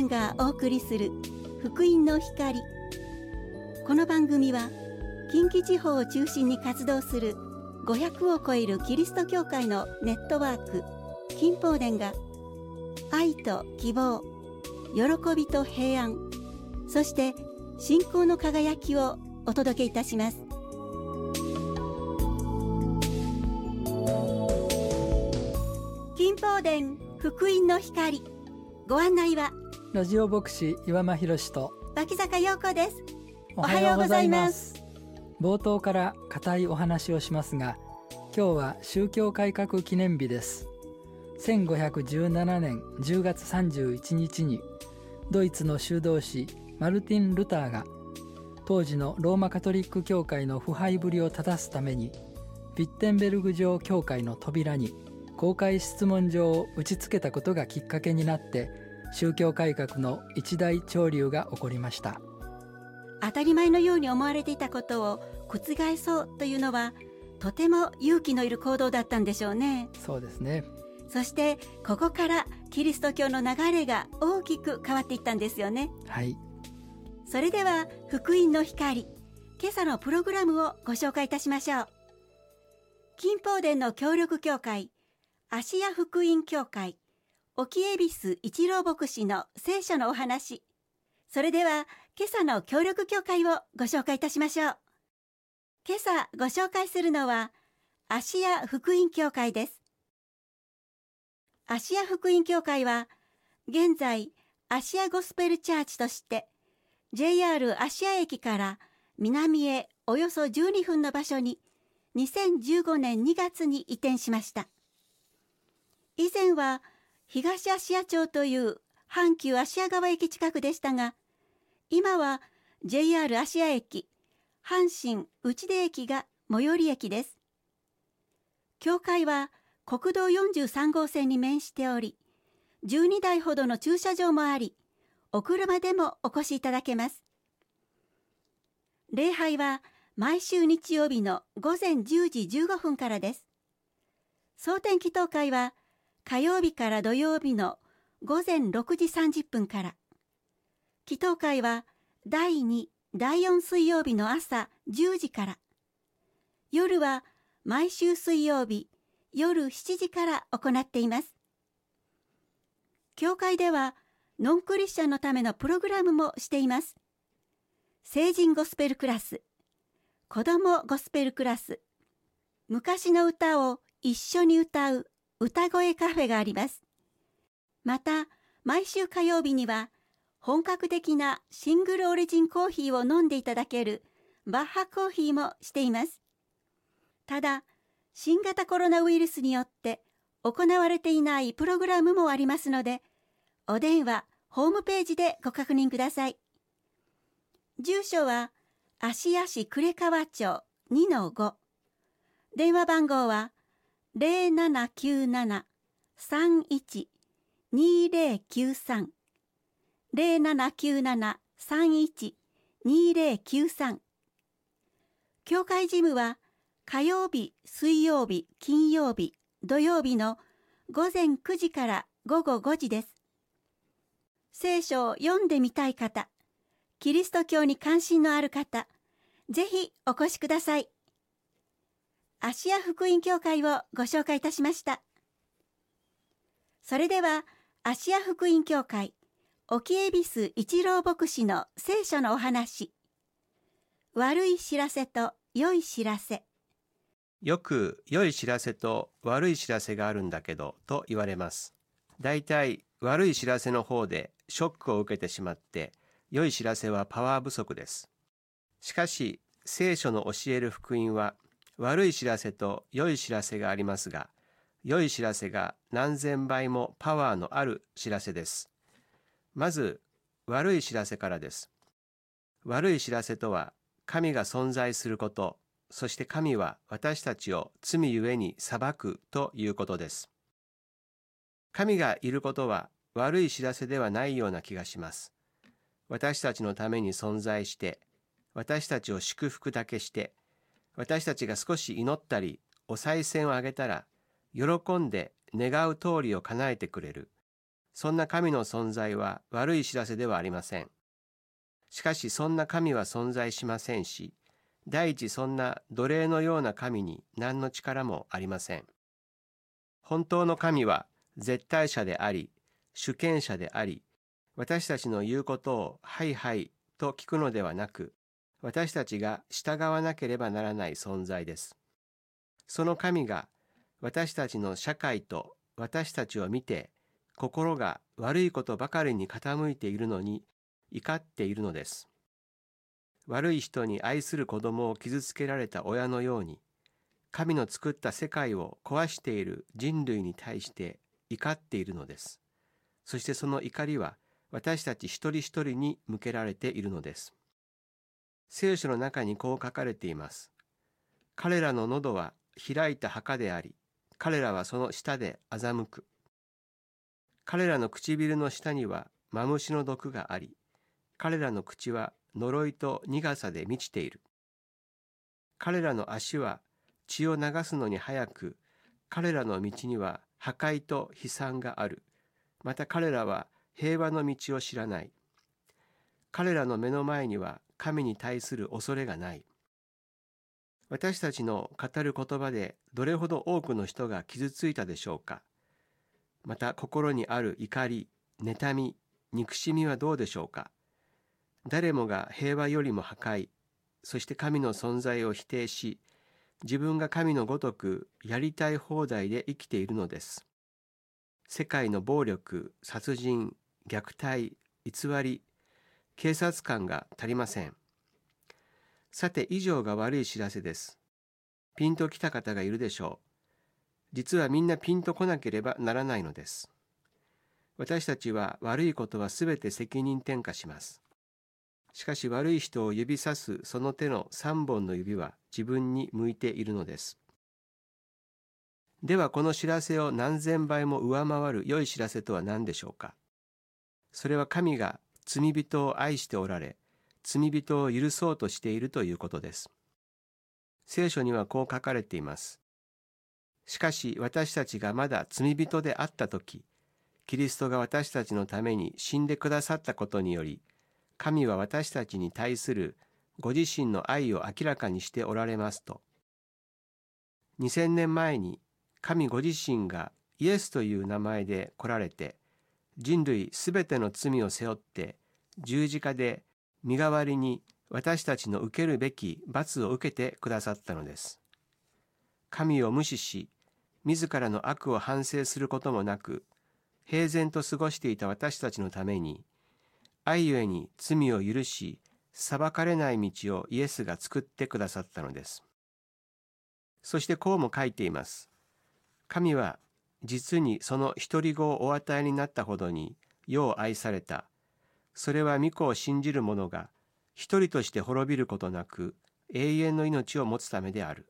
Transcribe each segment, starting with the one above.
がお送りする福音の光。この番組は近畿地方を中心に活動する500を超えるキリスト教会のネットワーク金宝殿が愛と希望、喜びと平安、そして信仰の輝きをお届けいたします。金宝殿福音の光、ご案内はラジオ牧師岩間博と脇坂陽子です。 おはようございます。冒頭から固いお話をしますが、今日は宗教改革記念日です。1517年10月31日にドイツの修道士マルティン・ルターが当時のローマカトリック教会の腐敗ぶりを正すためにビッテンベルグ城教会の扉に公開質問状を打ち付けたことがきっかけになって宗教改革の一大潮流が起こりました。 当たり前のように思われていたことを覆そうというのはとても勇気のいる行動だったんでしょうね。 そうですね。 そしてここからキリスト教の流れが大きく変わっていったんですよね。 はい。 それでは福音の光、今朝のプログラムをご紹介いたしましょう。金宝殿の協力協会芦屋福音協会沖恵比寿一郎牧師の聖書のお話、それでは今朝の協力協会をご紹介いたしましょう。今朝ご紹介するのは芦屋福音協会です。芦屋福音協会は現在芦屋ゴスペルチャーチとして JR 芦屋駅から南へおよそ12分の場所に2015年2月に移転しました。以前は東芦屋町という阪急芦屋川駅近くでしたが、今は JR 芦屋駅、阪神内出駅が最寄り駅です。教会は国道43号線に面しており、12台ほどの駐車場もあり、お車でもお越しいただけます。礼拝は毎週日曜日の午前10時15分からです。蒼天祈祷会は火曜日から土曜日の午前6時30分から。祈祷会は第2、第4水曜日の朝10時から。夜は毎週水曜日夜7時から行っています。教会ではノンクリスチャンのためのプログラムもしています。成人ゴスペルクラス、子供ゴスペルクラス、昔の歌を一緒に歌う歌声カフェがあります。また、毎週火曜日には本格的なシングルオリジンコーヒーを飲んでいただけるバッハコーヒーもしています。ただ、新型コロナウイルスによって行われていないプログラムもありますので、お電話、ホームページでご確認ください。住所は芦屋市呉川町 2-5。電話番号は0797-31-2093 0797-31-2093。教会事務は火曜日、水曜日、金曜日、土曜日の午前9時から午後5時です。聖書を読んでみたい方、キリスト教に関心のある方、ぜひお越しください。芦屋福音教会をご紹介いたしました。それでは芦屋福音教会沖恵比寿一郎牧師の聖書のお話、悪い知らせと良い知らせ。 よく良い知らせと悪い知らせがあるんだけどと言われます。だいたい悪い知らせの方でショックを受けてしまって、良い知らせはパワー不足です。しかし聖書の教える福音は悪い知らせと良い知らせがありますが、良い知らせが何千倍もパワーのある知らせです。まず悪い知らせからです。悪い知らせとは神が存在すること、そして神は私たちを罪ゆえに裁くということです。神がいることは悪い知らせではないような気がします。私たちのために存在して、私たちを祝福だけして、私たちが少し祈ったり、お賽銭をあげたら、喜んで願う通りを叶えてくれる。 そんな神の存在は悪い知らせではありません。しかしそんな神は存在しませんし、第一そんな奴隷のような神に何の力もありません。本当の神は絶対者であり、主権者であり、私たちの言うことをはいはいと聞くのではなく、私たちが従わなければならない存在です。その神が私たちの社会と私たちを見て、心が悪いことばかりに傾いているのに怒っているのです。悪い人に愛する子供を傷つけられた親のように、神の作った世界を壊している人類に対して怒っているのです。そしてその怒りは私たち一人一人に向けられているのです。聖書の中にこう書かれています。彼らの喉は開いた墓であり、彼らはその下で欺く。彼らの唇の下にはマムシの毒があり、彼らの口は呪いと苦さで満ちている。彼らの足は血を流すのに早く、彼らの道には破壊と悲惨がある。また彼らは平和の道を知らない。彼らの目の前には神に対する恐れがない。私たちの語る言葉でどれほど多くの人が傷ついたでしょうか。また心にある怒り、妬み、憎しみはどうでしょうか。誰もが平和よりも破壊、そして神の存在を否定し、自分が神のごとくやりたい放題で生きているのです。世界の暴力、殺人、虐待、偽り、警察官が足りません。さて、以上が悪い知らせです。ピンときた方がいるでしょう。実はみんなピンとこなければならないのです。私たちは悪いことはすべて責任転嫁します。しかし悪い人を指さすその手の3本の指は自分に向いているのです。ではこの知らせを何千倍も上回る良い知らせとは何でしょうか。それは神が罪人を愛しておられ、罪人を許そうとしているということです。聖書にはこう書かれています。しかし私たちがまだ罪人であったとき、キリストが私たちのために死んでくださったことにより、神は私たちに対するご自身の愛を明らかにしておられますと。2000年前に神ご自身がイエスという名前で来られて、人類すべての罪を背負って十字架で身代わりに私たちの受けるべき罰を受けてくださったのです。神を無視し、自らの悪を反省することもなく、平然と過ごしていた私たちのために、愛ゆえに罪を許し、裁かれない道をイエスが作ってくださったのです。そしてこうも書いています。神は実にその一人子をお与えになったほどに世を愛された。それは御子を信じる者が一人として滅びることなく永遠の命を持つためである。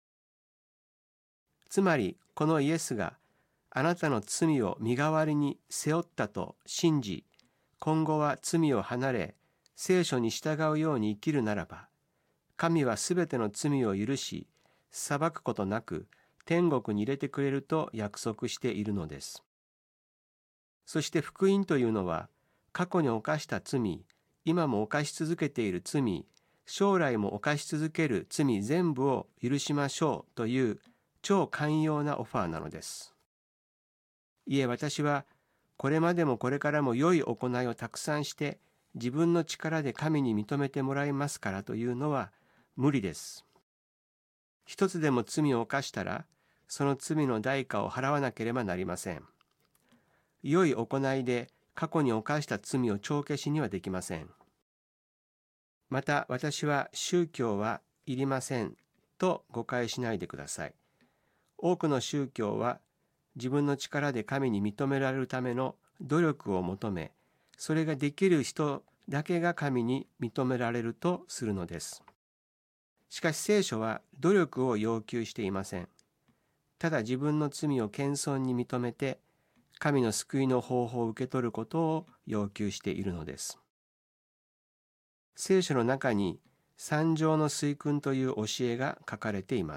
つまりこのイエスがあなたの罪を身代わりに背負ったと信じ、今後は罪を離れ聖書に従うように生きるならば、神はすべての罪を許し、裁くことなく天国に入れてくれると約束しているのです。そして福音というのは、過去に犯した罪、今も犯し続けている罪、将来も犯し続ける罪全部を許しましょうという超寛容なオファーなのです。いえ、私はこれまでもこれからも良い行いをたくさんして自分の力で神に認めてもらいますからというのは無理です。一つでも罪を犯したらその罪の代価を払わなければなりません。良い行いで過去に犯した罪を帳消しにはできません。また私は宗教はいりませんと誤解しないでください。多くの宗教は自分の力で神に認められるための努力を求め、それができる人だけが神に認められるとするのです。しかし聖書は努力を要求していません。ただ自分の罪を謙遜に認めて、神の救いの方法を受け取ることを要求しているのです。聖書の中に三条の水訓という教えが書かれています。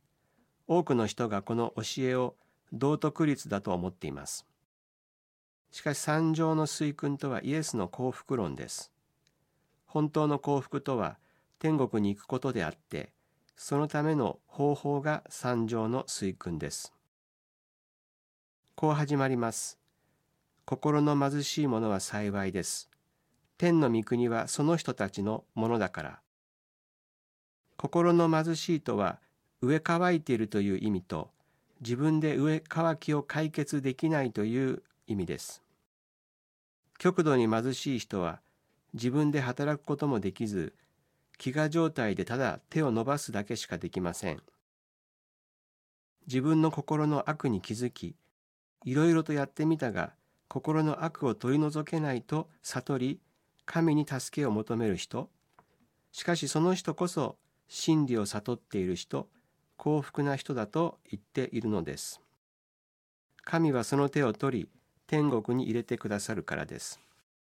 多くの人がこの教えを道徳律だと思っています。 しかし三条の水訓とはイエスの幸福論です。本当の幸福とは天国に行くことであって、そのための方法が三条の水訓です。こう始まります。心の貧しい者は幸いです。天の御国はその人たちのものだから。心の貧しいとは、飢え渇いているという意味と、自分で飢え渇きを解決できないという意味です。極度に貧しい人は、自分で働くこともできず、飢餓状態でただ手を伸ばすだけしかできません。自分の心の悪に気づき、いろいろとやってみたが、心の悪を取り除けないと悟り、神に助けを求める人。しかしその人こそ真理を悟っている人、幸福な人だと言っているのです。神はその手を取り、天国に入れてくださるからです。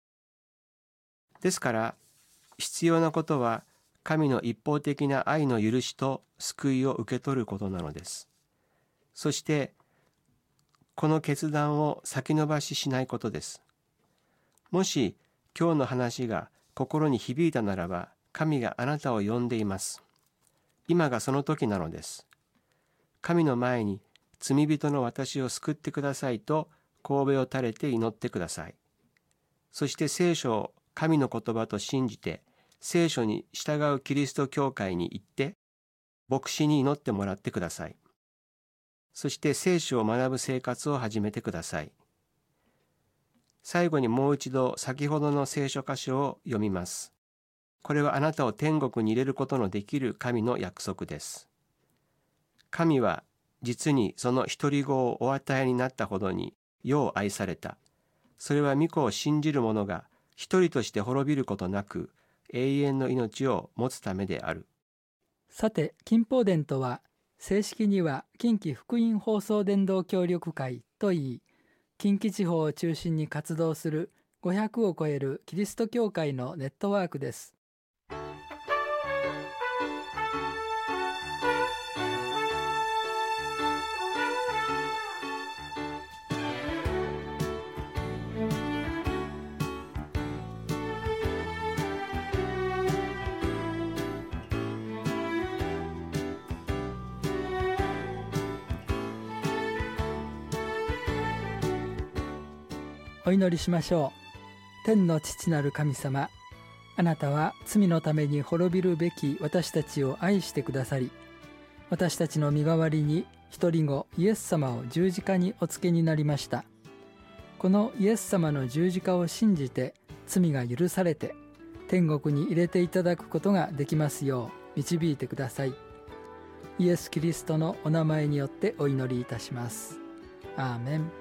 ですから、必要なことは、神の一方的な愛の許しと救いを受け取ることなのです。そして、この決断を先延ばししないことです。もし、今日の話が心に響いたならば、神があなたを呼んでいます。今がその時なのです。神の前に罪人の私を救ってくださいと頭を垂れて祈ってください。そして聖書を神の言葉と信じて、聖書に従うキリスト教会に行って、牧師に祈ってもらってください。そして聖書を学ぶ生活を始めてください。最後にもう一度先ほどの聖書箇所を読みます。これはあなたを天国に入れることのできる神の約束です。神は実にその一人子をお与えになったほどに世を愛された。それは御子を信じる者が一人として滅びることなく永遠の命を持つためである。 さて、近方伝とは正式には近畿福音放送伝道協力会といい、近畿地方を中心に活動する500を超えるキリスト教会のネットワークです。お祈りしましょう。天の父なる神様、あなたは罪のために滅びるべき私たちを愛してくださり、私たちの身代わりに一人子イエス様を十字架におつけになりました。このイエス様の十字架を信じて罪が許されて天国に入れていただくことができますよう導いてください。イエス・キリストのお名前によってお祈りいたします。アーメン。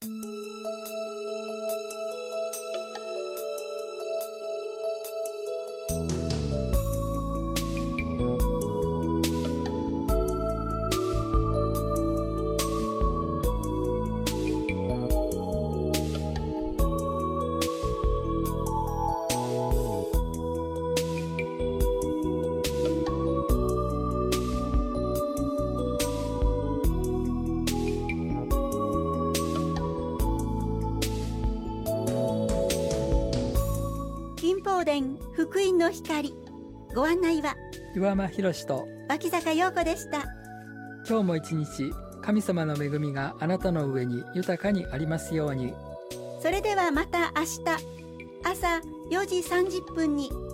伝福音の光、ご案内は岩間博と脇坂陽子でした。 今日も一日神様の恵みがあなたの上に豊かにありますように。 それではまた明日朝4時30分に